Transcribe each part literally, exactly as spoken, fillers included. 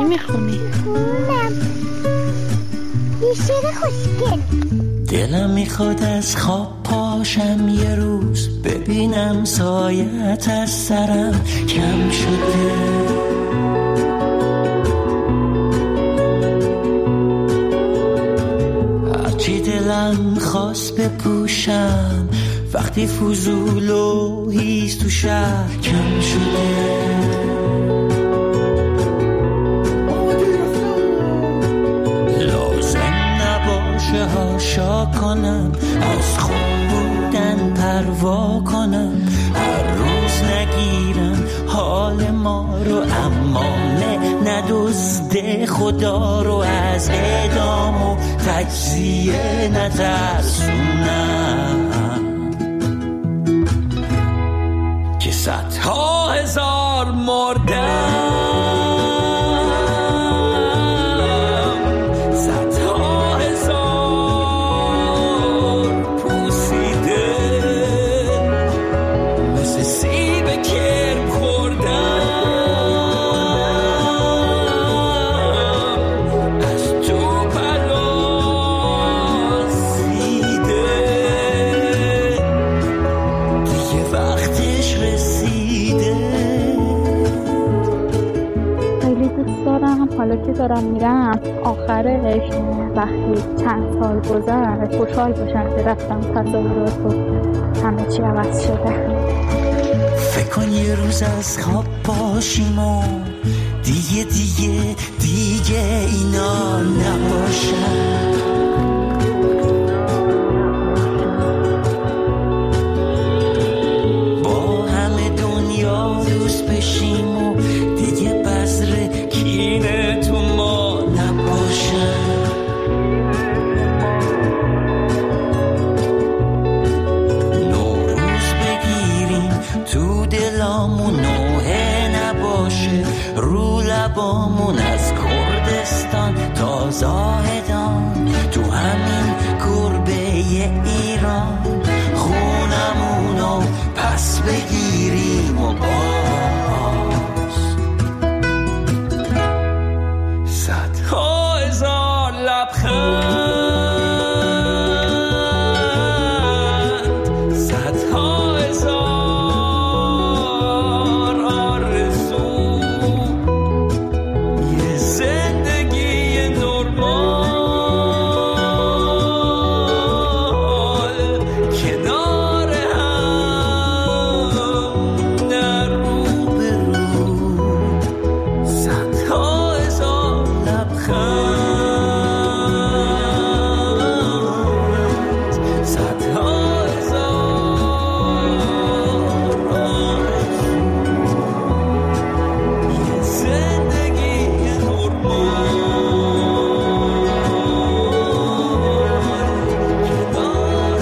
میخونی؟ نه، یه شعر خوشگل. دلم میخواد از خواب پاشم یه روز، ببینم سایت از سرم کم شده. هرچی دلم خواست بپوشم، وقتی فضول و هیز تو شهر کم شده. هاشا کنم، از خوب بودن پروا کنم، هر روز نگیرم حال ما رو، اما نه ندزده خدا رو، از اعدام و تجزیه نترسونم که صدها هزار مردم. حالا که دارم میرم آخرش وقتی چند سال گذشت خوشحال باشم که رفتم تصاویرات و همه چی عوض شده. فکر کن یه روز از خواب باشیم و دیگه دیگه دیگه اینا نباشن، با همه دنیا دوست بشیم و دیگه بذر کینه تو ما نباشن. نوروز بگیریم تو دلامون، نوحه نباشه رو لبامون، از کردستان تا زاهدان تو همین گربه ایران، خونمونو پس بگیریم و باز صدها هزار لبخند، صدها هزار آرزو، یه زندگی نرمال کنار هم، نه رو به رو، صدها هزار لبخند، صدها هزار آرزو، یه زندگی نرمال کنار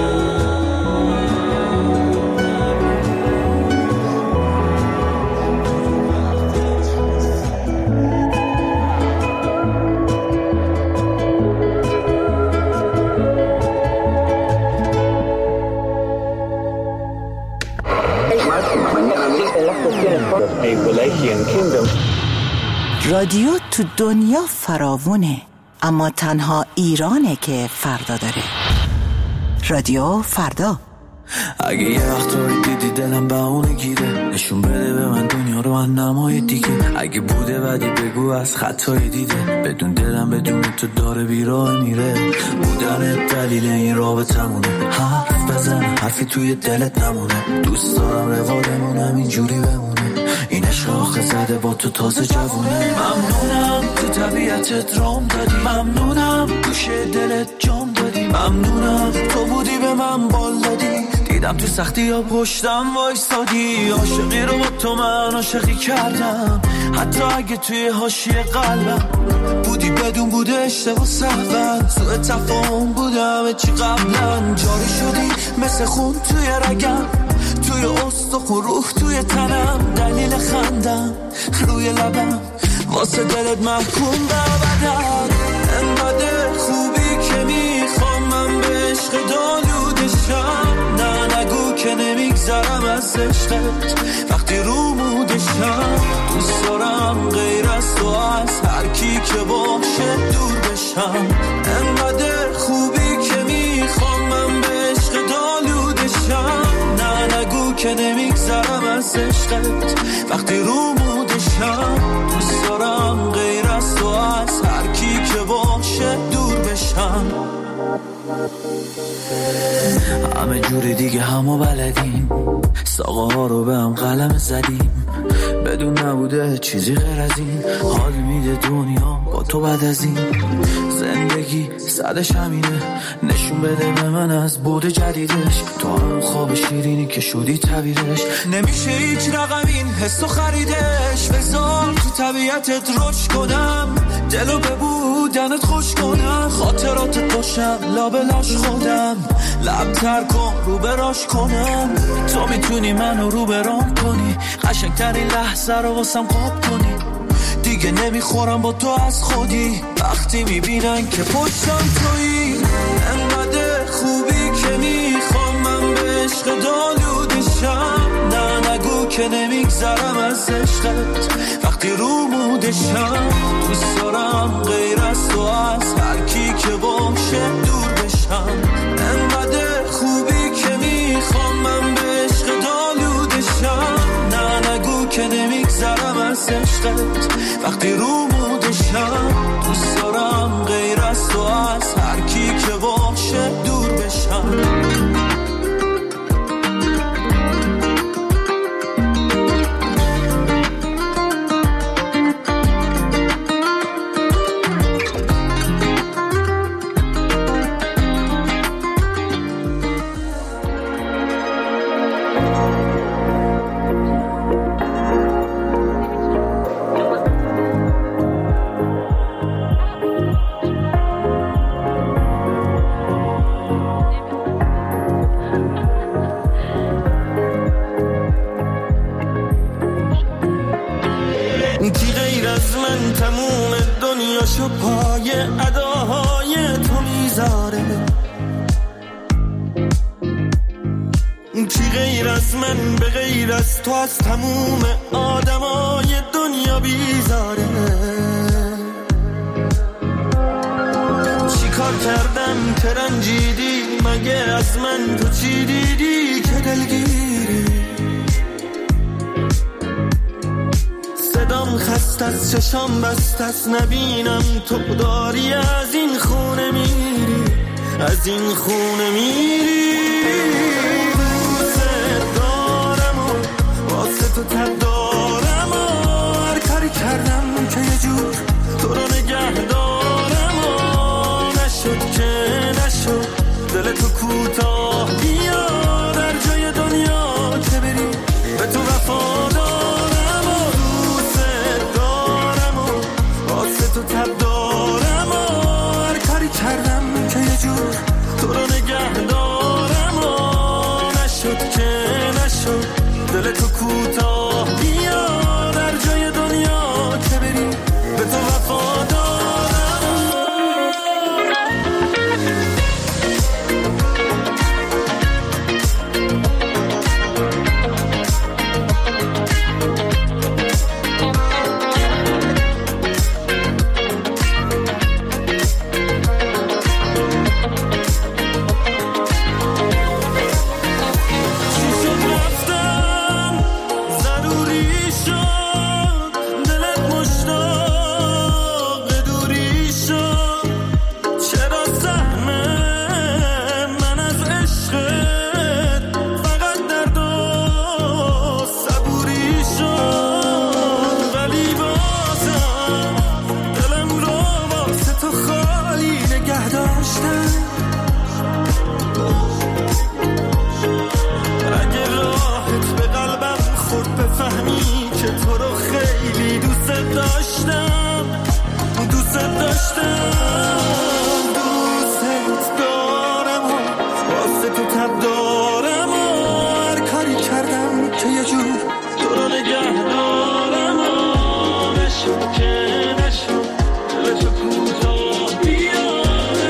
رادیو تو دنیا فراوونه، اما تنها ایرانه که فردا داره. رادیو فردا. اگه یه وقت روی دیدی دلم بهونه گیره، نشون بده به من دنیا رو نمای دیگه. اگه بوده بدی بگو از خطای دیده، بدون دلم بدون تو داره بیراه میره. بودن دلیل این رابطمونه، حرف بزن حرفی توی دلت نمونه. دوست دارم روادمون همینجوری بمونه، این عشق زده با تو تازه جوونه. ممنونم تو طبیعتت رام دادی، ممنونم گوشه دلت جام دادی، ممنونم تو بودی به من بال دادی، دیدم تو سختی یا پشتم وایسادی. عاشقی رو با تو من عاشقی کردم، حتی اگه توی حاشیه قلبم بودی بدون بوده اشتباه سهون، سوء تفاهم بودم چی قبلا. جاری شدی مثل خون توی رگم، توی استخون روح توی تنم، دلیل خندم روی لبم، واسه دلت محکوم ببدن. انقدر خوبی که میخوام من به عشق دالودشم، نه نگو که نمیگذر نمیگذرم از عشقت وقتی رو مودشم دوست دارم غیر از تو از هر کی که باشه دور بشم انقدر خوبی که میخوام من به عشق دالودشم نه نگو که نمیگذرم از عشقت وقتی رو مودشم دوست دارم غیر از تو از هر کی که باشه دور بشم همه جوری دیگه همو بلدیم ساقه ها رو به هم قلم زدیم بدون نبوده چیزی غیر از این حال میده دنیا با تو بعد از این زندگی صدش همینه نشون بده به من از بود جدیدش تو هم خواب شیرینی که شدی تعبیرش نمیشه هیچ رقم این حسو خریدش بذار تو طبیعتت رشد کنم دلو به بودنت خوش کنم خاطراتت باشم لابلاش خودم لب تر کن رو براش کنم تو میتونی منو رو برام کنی قشنگترین لحظه رو واسم قاب کنی دیگه نمیخورم با تو از خودی وقتی میبینن که پشتم تویی انقدر خوبی که میخوام من به عشق دالودشم نه نگو که نمیگذرم از عشقت وقتی رو مودشم دوست دارم غیر از تو از هر کی که باشه دور بشم انقدر خوبی که میخوام من به عشق دالودشم نه نگو که نمیگذرم از عشقت وقتی رو مودشم دوست دارم غیر از تو از هر کی که باشه دور بشم پاشو پای اداهای تو میذاره، کی غیر از من به غیر از تو از تموم آدمای دنیا بیزاره. چی کار کردم که رنجیدی، مگه از من تو چی دیدی که دلگیری؟ صدام خست از چشام بست از نبینم تو داری از این خونه میری، از این خونه میری. دوست دارم و واسه تو تب دارم و هر کاری کردم که یه جور تو رو نگه دارم و نشد که نشد دل تو کوتاه بیا در جای دنیا که بری به تو وفا دارم و دوست دارم و واسه تو تب دارم و هر کاری کردم که یه جور تو رو نگه دارم و نشد که نشد دل تو کوتاه بیا در جای دنیا که بری به تو وفا دارم.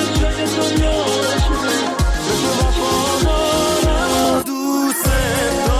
دوست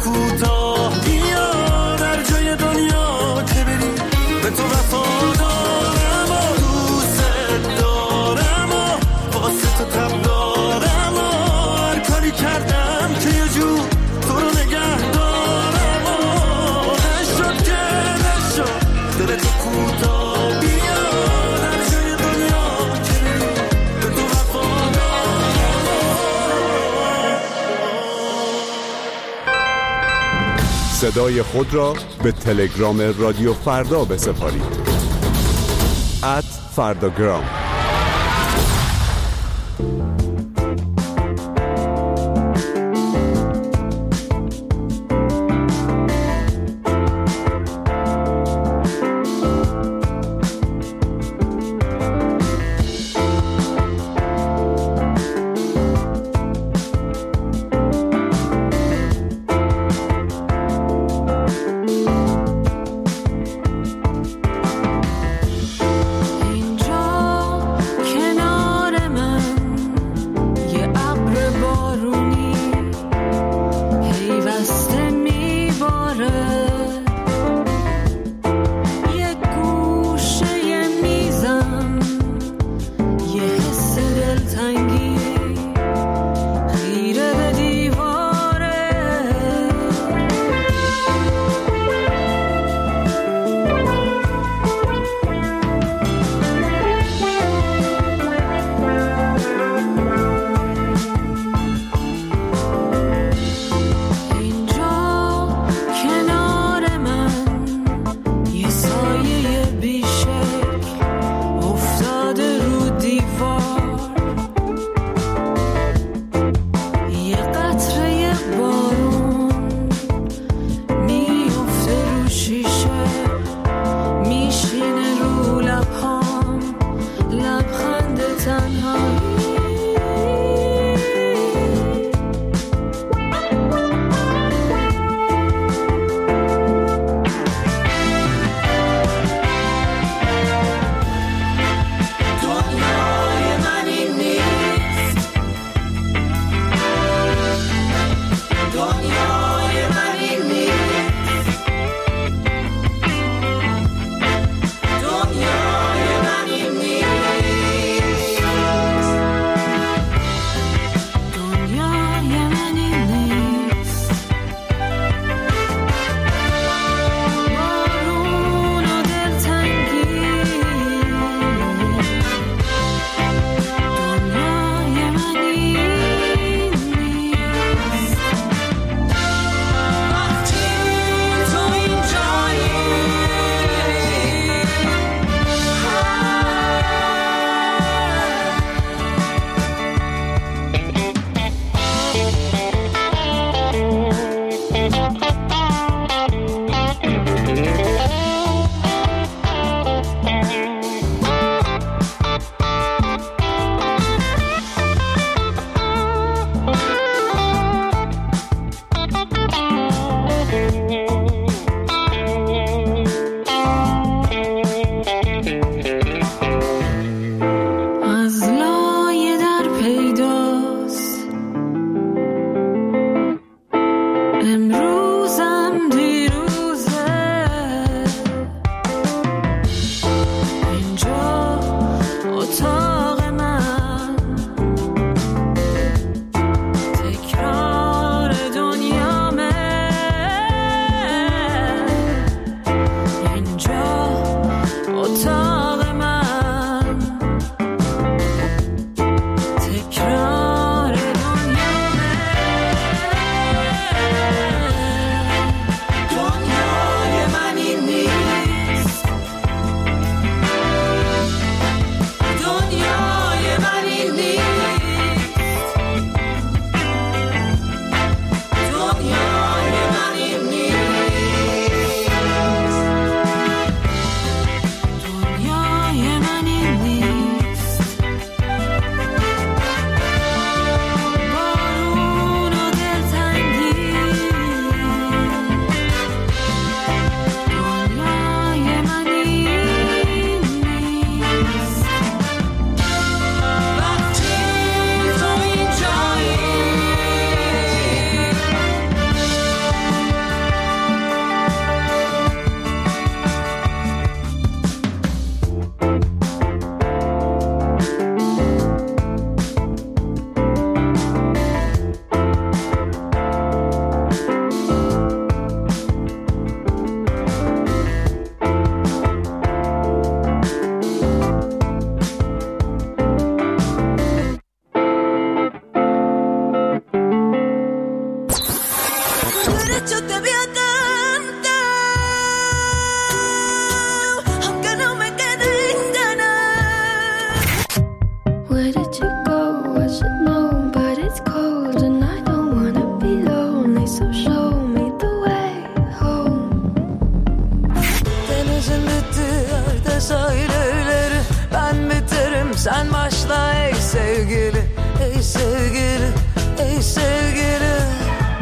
کوتاه بیا در جای دنیا که بری به تو وفادارم و دوست دارم و واسه تو تب دارم و هر کاری کردم که یه جور تو رو نگه دارم و نشد که نشد دل تو کوتاه بیا در جای دنیا که بری به تو وفادارم. صدای خود را به تلگرام رادیو فردا بسپارید. ات فرداگرام. اینجا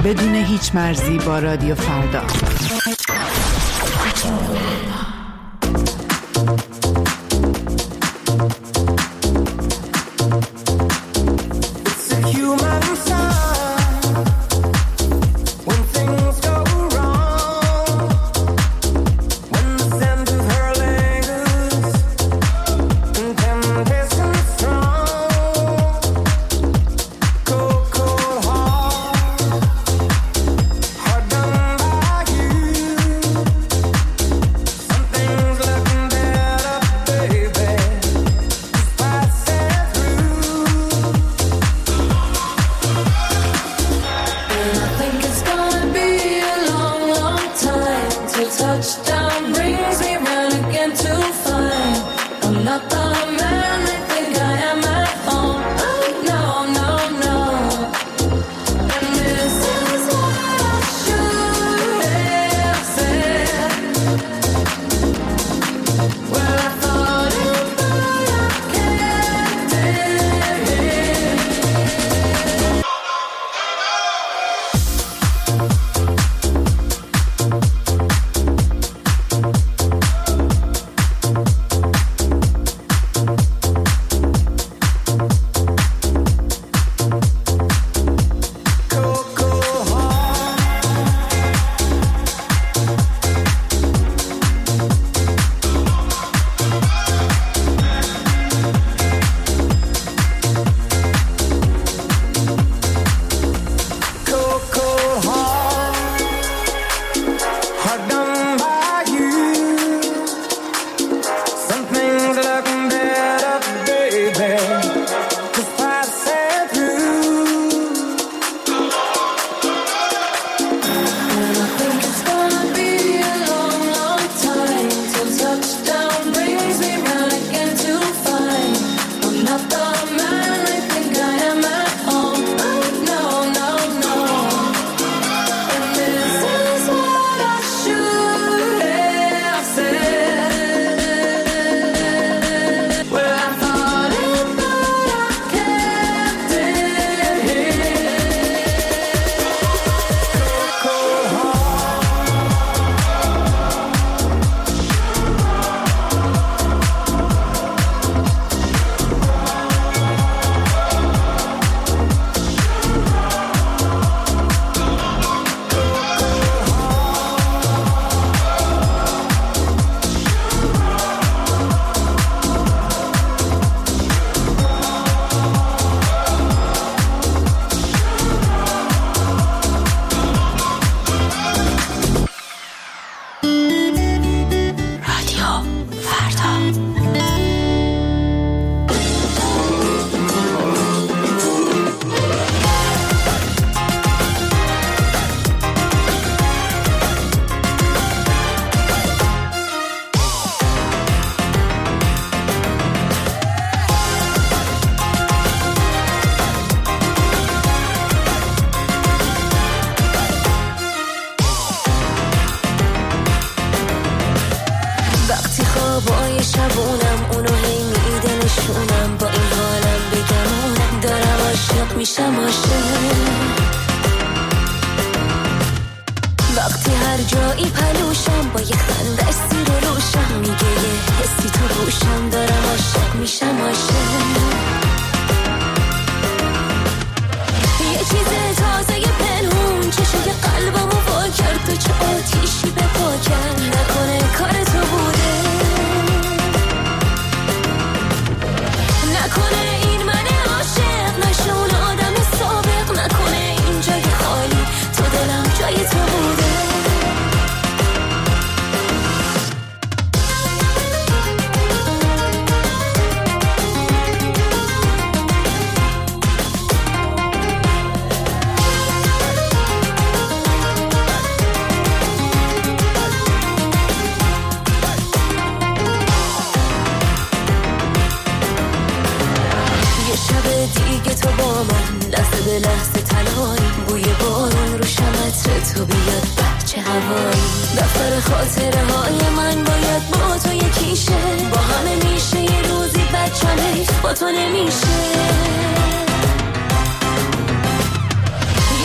بدون هیچ مرزی با رادیو فردا.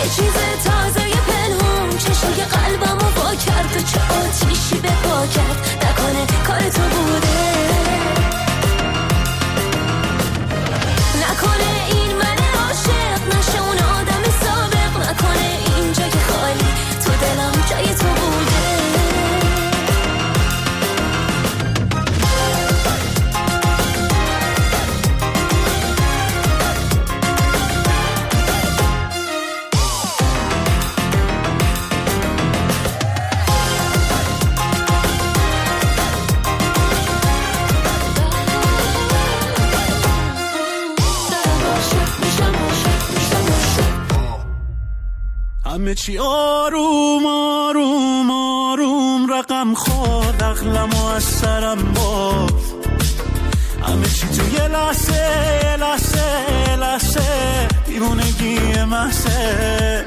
یه چیز تازه یه پنهون چشای قلبمو وا کرد و چه آتیشی به پا کرد نکنه کار تو بوده نکنه این من عاشق نشه اون آدم سابق نکنه اینجا که خالی تو دلم جای تو بوده همه چی آروم آروم آروم رقم خورد عقلمو از سرم برد همه چی تو یه لحظه یه لحظه یه لحظه دیوونگی محضه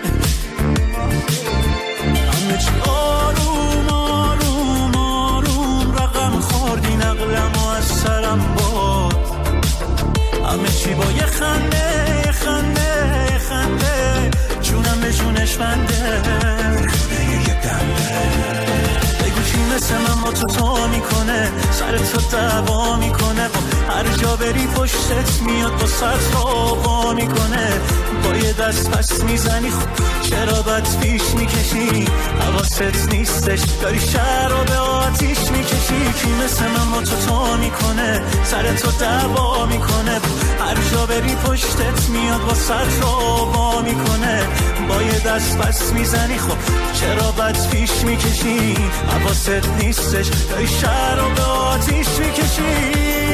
همه چی آروم آروم آروم رقم خورد این عقلمو از سرم برد همه چی با یه خنده یه خنده یه خنده جونم به جونش بنده یه دنده بگو کی مثل من با تو تو میکنه سر تو دعوا میکنه با هر جا بری پشتت میاد با سر وا میکنه با یه دست پس میزنی خب چرا بد پیش میکشی حواست نیستش داری شهر رو به آتیش میکشی کی مثل من با تو تو میکنه سر تو دعوا میکنه هر جا بری پشتت میاد با سر وا میکنه با یه دست پس میزنی خب چرا بد پیش میکشی حواست نیستش داری شهر رو به آتیش میکشی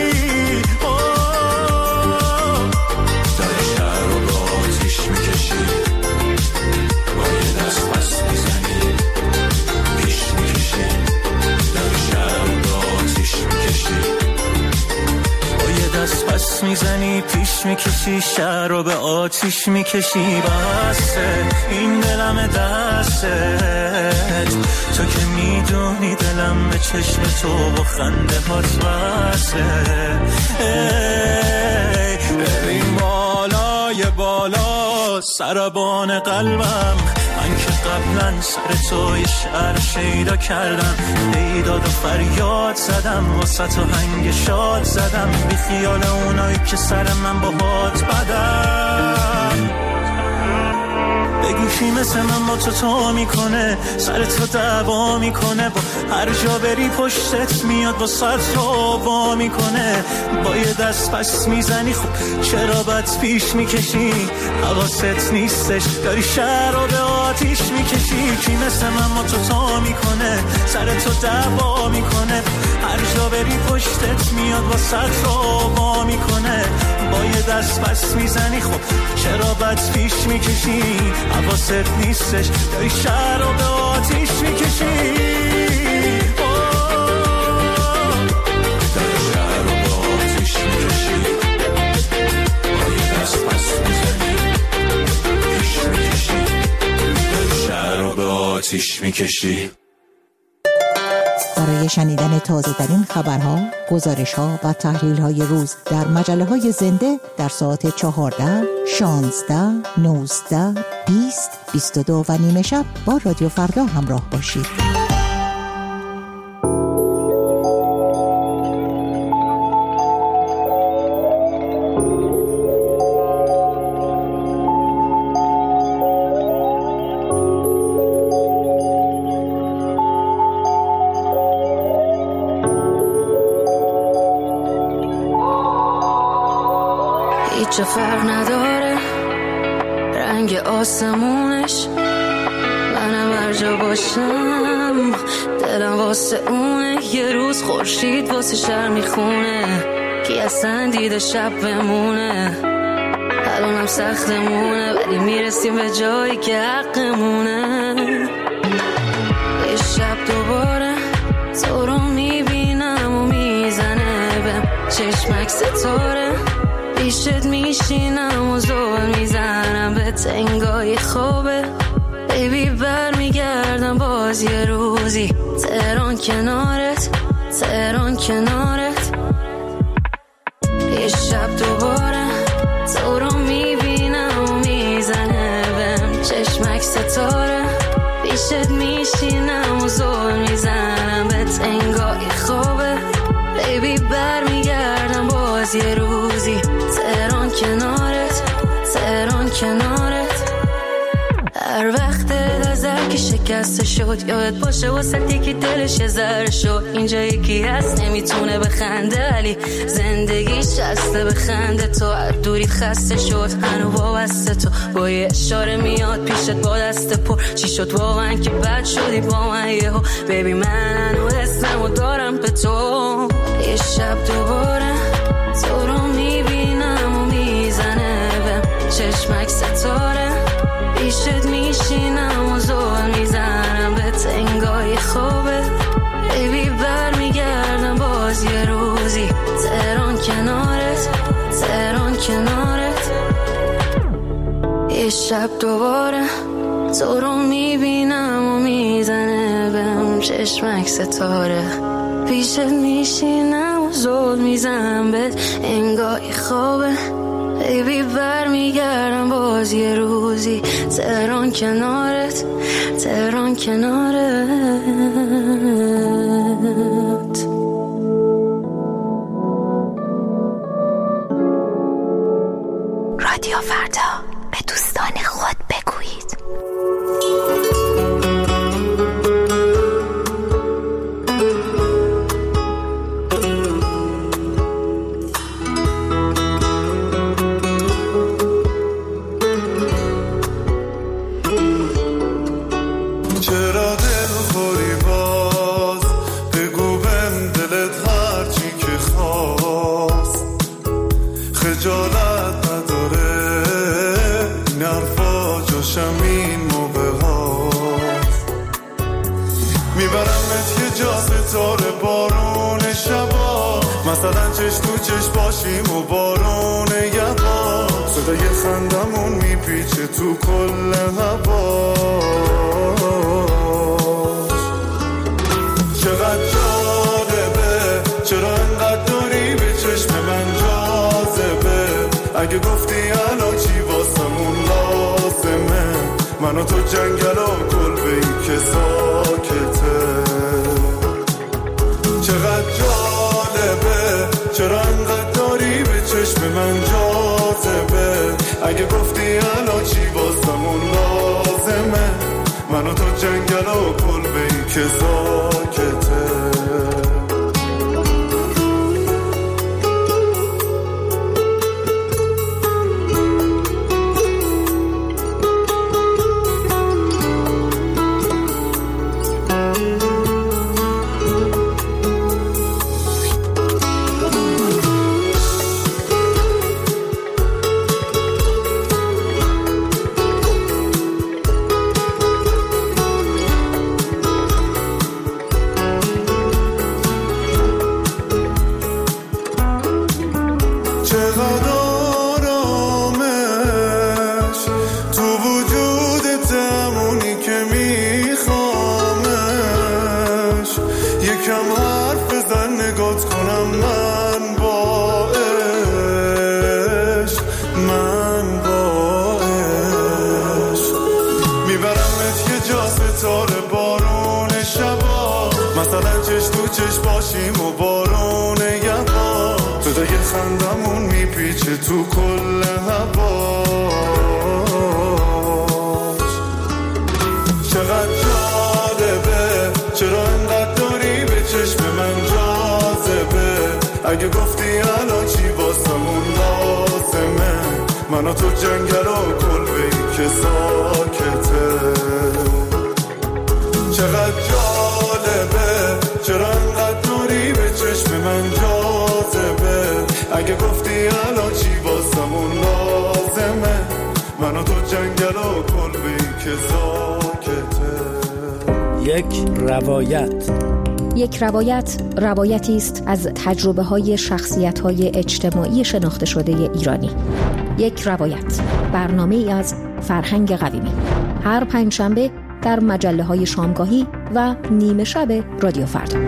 داری شهر رو به آتیش میکشی با یه دست پس میزنی پیش میکشی داری شهر رو به آتیش میکشی با یه دست پس میزنی پیش میکشی شهر رو به آتیش میکشی بسه این دلم دستت تو که میدونی دلم به چشم تو با خنده هات وصله ببین بالای بالا سربان قلبم من که قبلا سر تو یه شعر شیدا کردم ایداد و فریاد زدم واسه تو هنگ شاد زدم بی خیال اونایی که سر من با هات بدم بگو کی مثل من با تو تو میکنه سر تو دعوا میکنه با هر جا بری پشتت میاد با سر تو وا میکنه با یه دست پس میزنی خب چرا بد پیش میکشی حواست نیستش داری شهر رو به آتیش میکشی کی مثل من با تو تو میکنه سر تو دعوا میکنه هر جا بری پشتت میاد با سر تو وا میکنه با یه دست پس میزنی خب چرا بد پیش میکشی حواست نیستش داری شهر رو به آتیش میکشی داری شهر رو به آتیش میکشی با یه دست پس میزنی پیش میکشی داری شهر رو به آتیش میکشی برای شنیدن تازه ترین خبرها، گزارش ها و تحلیل های روز در مجله های زنده در ساعت چهارده، شانزده، نوزده، بیست، بیست و دو و نیمه شب با رادیو فردا همراه باشید. هیچ فرق نداره رنگ آسمونش منم هر جا باشم دلم واسه اونه یه روز خورشید واسه شهر میخونه کی اصلا دیده شب بمونه الانم سختمونه ولی میرسیم به جایی که حقمونه یه شب دوباره تو رو میبینم و میزنه بهم چشمک ستاره پیشت میشینم و زور میزنم به تنگای خوبه بیبی بر میگردم باز یه روزی تهران کنارت تهران کنارت یه شب دوباره تو رو میبینم و میزنه بهم چشم پیشت میشینم و زور میزنم بهت انگاری خوبه بیبی برمیگردم باز یه روزی تهران کنارت تهران کنارت هر وقت نظر که شکسته شد یاد باشه واسه یکی دلش یه ذره شد اینجا یکی هست نمیتونه بخنده ولی زندگیش هسته بخنده تو هر دوری خسته شد هنو وابسته تو با یه اشاره میاد پیشت با دست پر چی شد واقعا که بد شدی با من یهو بیبی من هنو اسممو دارم به تو یه شب دوباره تو رو میبینم و میزنه بهم چشمک ستاره پیشت میشینم و زول میزنم بهت انگاری خوبه بیبی برمیگردم باز یه روزی تهران کنارت تهران کنارت یه شب دوباره تو رو میبینم و میزنه بهم چشمک ستاره پیشت میشینم و زول میزنم بهت انگاری خوبه بیبی برمیگردم باز یه روزی تهران کنارت تهران کنارت رادیو فردا به دوستان خود بگویید مثلا چش تو چش باشیم و بارون یبا صدای خندمون میپیچه تو کل هوا چقدر جالبه چرا انقدر داری به چشم من جاذبه اگه گفتی الان چی واسمون لازمه من و تو جنگل و کلبه‌ای که ساکته چقدر جالبه چرا انقدر داری به چشم من جاذبه اگه گفتی الان چی واسمون لازمه من و تو جنگل و کلبه‌ای که ساکته خندمون میپیچه تو کل هواش چقدر جالبه چرا انقدر داری به چشم من جاذبه اگه گفتی الان چی واسمون لازمه من و تو جنگل و کلبه‌ای که ساکته چقدر جالبه چرا انقدر داری به چشم من جاذبه اگه گفتی الان چی واسمون لازمه من و تو جنگل و کلبه‌ای که ساکته یک روایت یک روایت روایتی است از تجربه های شخصیت های اجتماعی شناخته شده ایرانی. یک روایت برنامه ای از فرهنگ قویمی هر پنجشنبه در مجله های شامگاهی و نیمه شب رادیو فردا.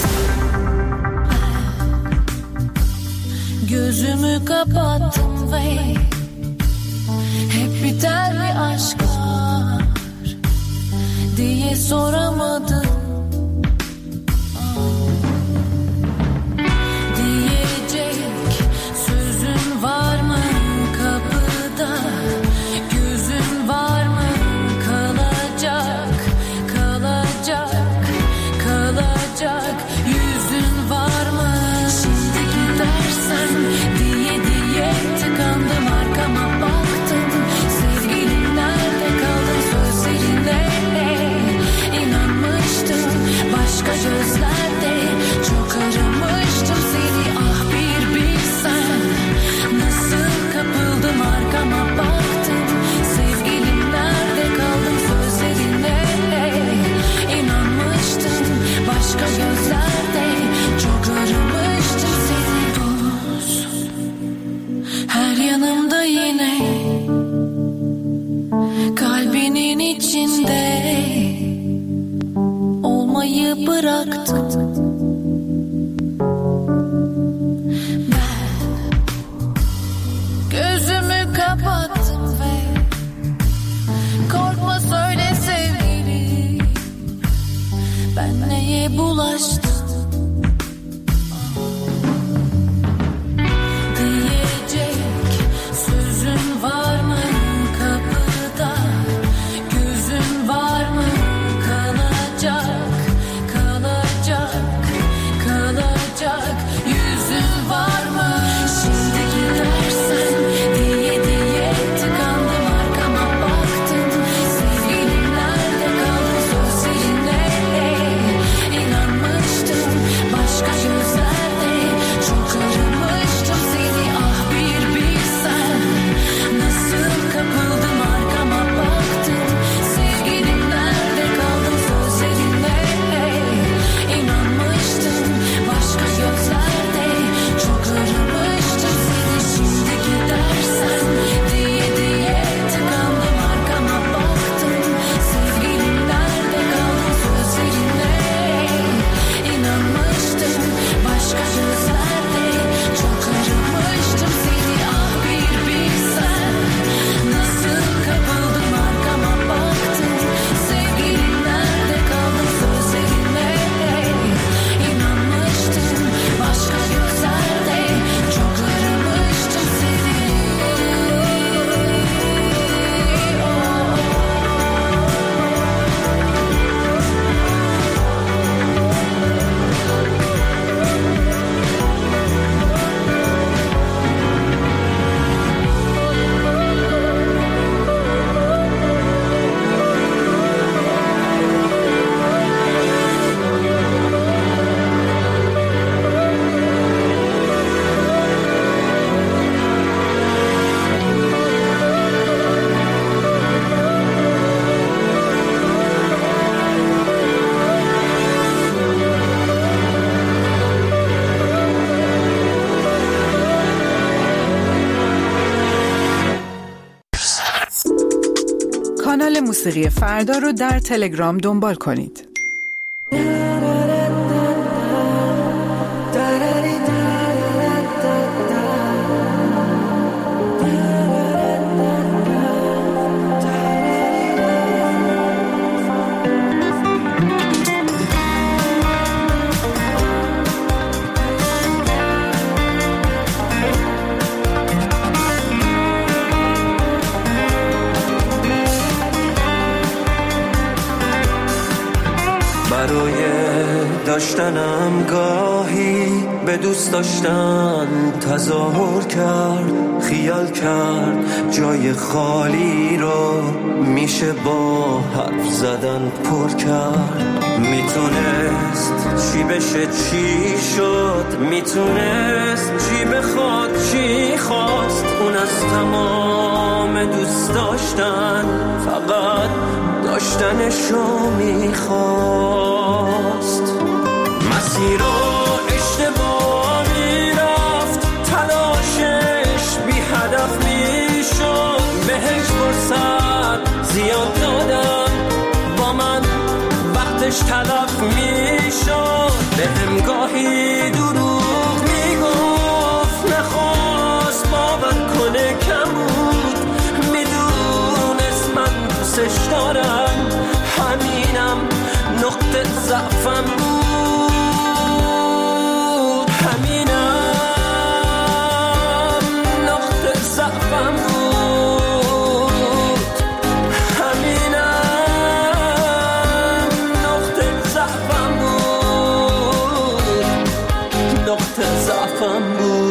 Gözümü kapattım ve hep biter bir aşklar diye soramadım. Diyecek sözün var mı kapıda? Gözün var mı kalacak, kalacak, kalacak? Yüzün var mı? Şimdi gidersen diye diye tıkandım, arkama baktım. Sevgilim nerede kaldın sözlerine? İnanmıştım başka gözlerde, çok aramıştım seni, ah bir bilsen. Nasıl kapıldım, arkama baktım. Sevgilim nerede kaldın sözlerine? İnanmıştım başka gözlerde, çok aramıştım seni. Buz her yanımda yine, kalbinin içinde olmayı bıraktım. Ben gözümü kapattım ve korkma söyle sevgilim, ben neye bulaştım? Diyecek sözün var mı kapıda? Gözün var mı kalacak, kalacak, kalacak? Yüzün var mı? Şimdi gidersen diye diye tıkandım, arkama baktım. Sevgilim nerede kaldın sözlerine? İnanmıştım başka gözlerde, çok aramıştım seni, ah bir bilsen. Nasıl kapıldım, arkama baktım. Sevgilim nerede kaldın sözlerine? İnanmıştım başka gözlerde, çok aramıştım seni. Şimdi gidersen diye diye tıkandım, arkama baktım. Sevgilim nerede kaldın sözlerine? İnanmıştım başka gözlerde, çok aramıştım seni, ah bir bilsen. Nasıl kapıldım, arkama baktım. Sevgilim nerede kaldın sözlerine? İnanmıştım başka gözlerde, çok aramıştım seni. کانال موسیقی فردا رو در تلگرام دنبال کنید. برای داشتنم گاهی به دوست داشتن تظاهر کرد، خیال کرد جای خالی رو میشه با حرف زدن پر کرد. میتونست چی بشه چی شد، میتونست چی بخواد چی خواست. اون از تمام دوست داشتن فقط داشتنشو میخواست. مسیر رو اشتباه میرفت، تلاشش بی هدف میشد. بهش فرصت زیاد دادم، با من وقتش تلف میشد. به هم گاهی دروغ میگفت، نخواست باور کنه کم بود. میدونست من دوستش دارم، همین ضعفم بود، همینم نقطه ضعفم بود، همینم نقطه ضعفم بود، نقطه ضعفم بود.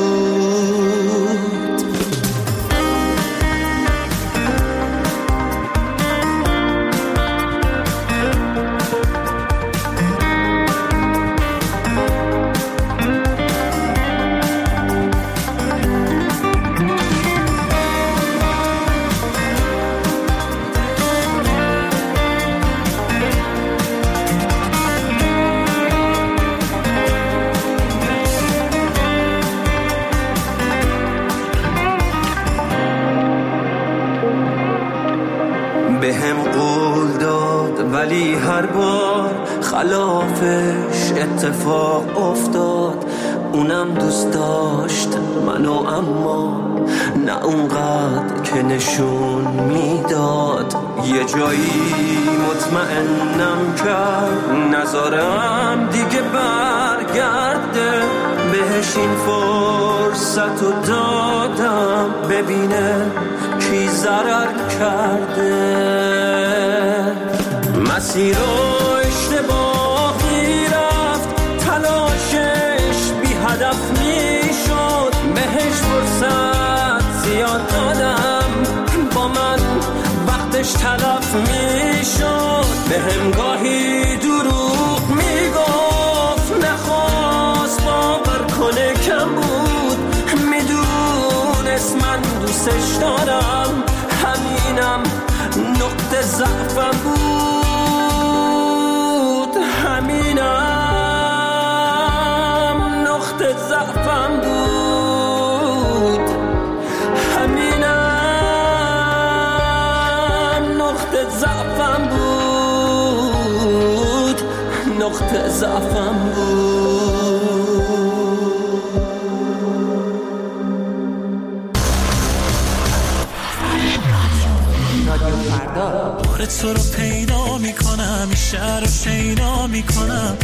بهم قول داد ولی هر بار خلافش اتفاق افتاد. اونم دوست داشت منو اما نه اونقدر که نشون میداد. یه جایی مطمئنم کرد نذارم دیگه برگرده، بهش این فرصت رو دادم ببینه کی ضرر کرده. مسیر رو اشتباهی رفت، تلاشش بی هدف میشد، بهش فرصت زیاد دادم با من وقتش تلف میشد. بهم گاهی دروغ میگفت نخواست باور کنه کم بود، میدونست من دوستش دارم، همینم نقطه ضعفم بود، همینم نقطه ضعفم بود، همینم نقطه ضعفم بود، نقطه ضعفم بود. بار تو رو پیدا میکنم، این شهر رو شیدا میکنم.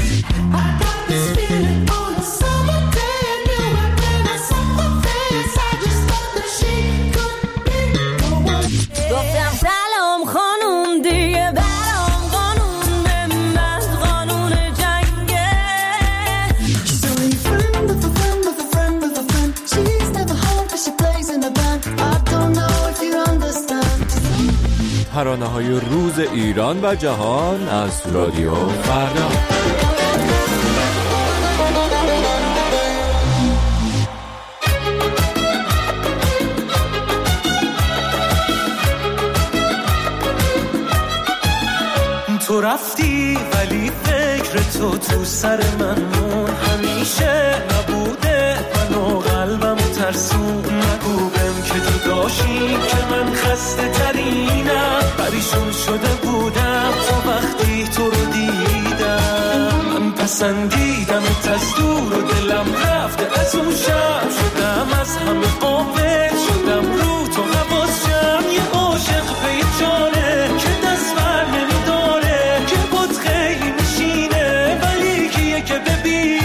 گفتم سلام خانوم دیگه برام قانون به من قانون جنگه. She's only friend of a friend of a friend of a friend. She's never home but she plays in a band. I don't know if you understand. ترانه‌های روز ایران و جهان از رادیو فردا. تو رفتی ولی فکر تو تو سر من مون، همیشه نبوده منو قلبم ترسون. نگو بهم که جداشی که من خسته ترینم، پریشون شده بودم تو وقتی تو رو دیدم. من پسندیدم از دور و دلم رفته از اون شب، شدم از همه قافل شدم رو تو حواسم. یه عاشق به یه جانه که دست بر نمیداره، که بود خیلی میشینه ولی کیه که ببینه.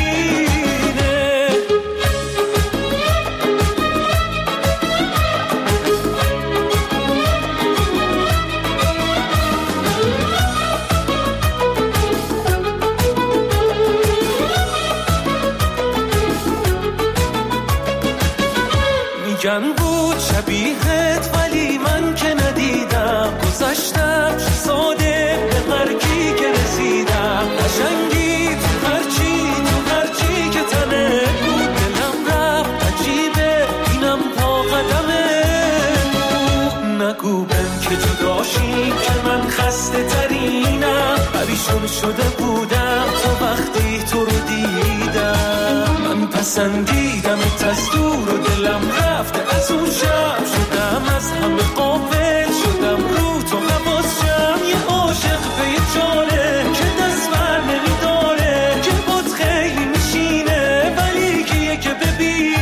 میگن بود شبیهت ولی من که ندیدم، گذشتم چه ساده به غرقی که رسیدم. قشنگی تو هرچی تو هرچی که تنه بود، دلم رفت عجیبه اینم پا قدمه بود. نگو بهم که جداشی که من خسته ترینم، پریشون شده بودم تو وقتی تو رو دیدم. من پسندیدم از دور و دلم رفته از اون شب، شدم از همه قافل شدم رو تو حواسم. یه عاشق به یه جانه که دست بر نمیداره، که بود خیلی میشینه ولی کیه که ببینه.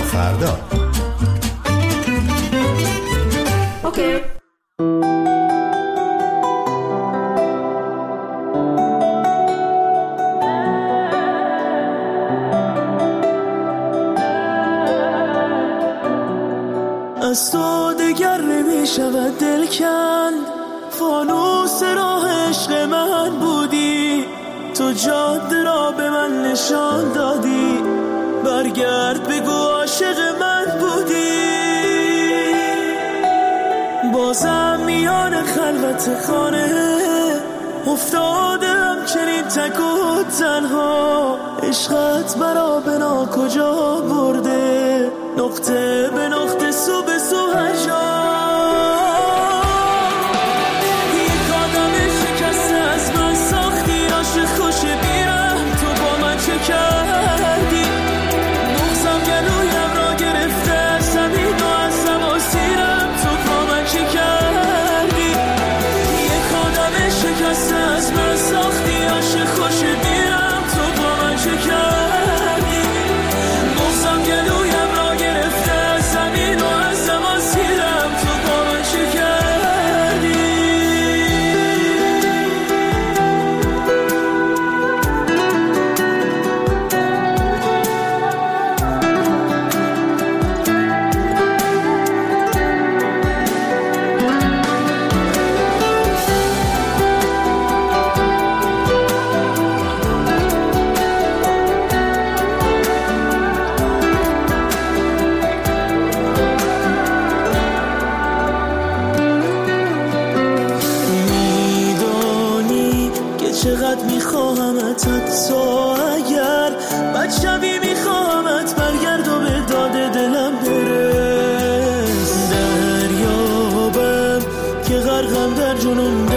فردا. اوکی. از تو دگر نمیشود دل کند، فانوس راه عشق من بودی، تو جاده را به من نشان دادی، برگرد بگو عاشق من بودی. بازم میان خلوت خانه افتادم چنین تک و تنها، عشقت مرا به ناکجا برده، نقطه به نقطه سو به سو هر جا. یک آدم شکسته از من ساختی، عاشق خوش بیرم تو با من چه کردی؟ مغزم گلویم را گرفته زمین و از زمان سیرم تو با من چه کردی؟ یک آدم شکسته از من ساختی، عاشق خوش بیرم تو با من چه کردی؟ مغزم گلویم را گرفته زمین و از زمان سیرم تو با من چه کردی؟ چقدر میخواهمت، حتی اگر بچه‌بی میخواهمت، برگرد و به داد دلم برس. دریابم که غرقم در جنون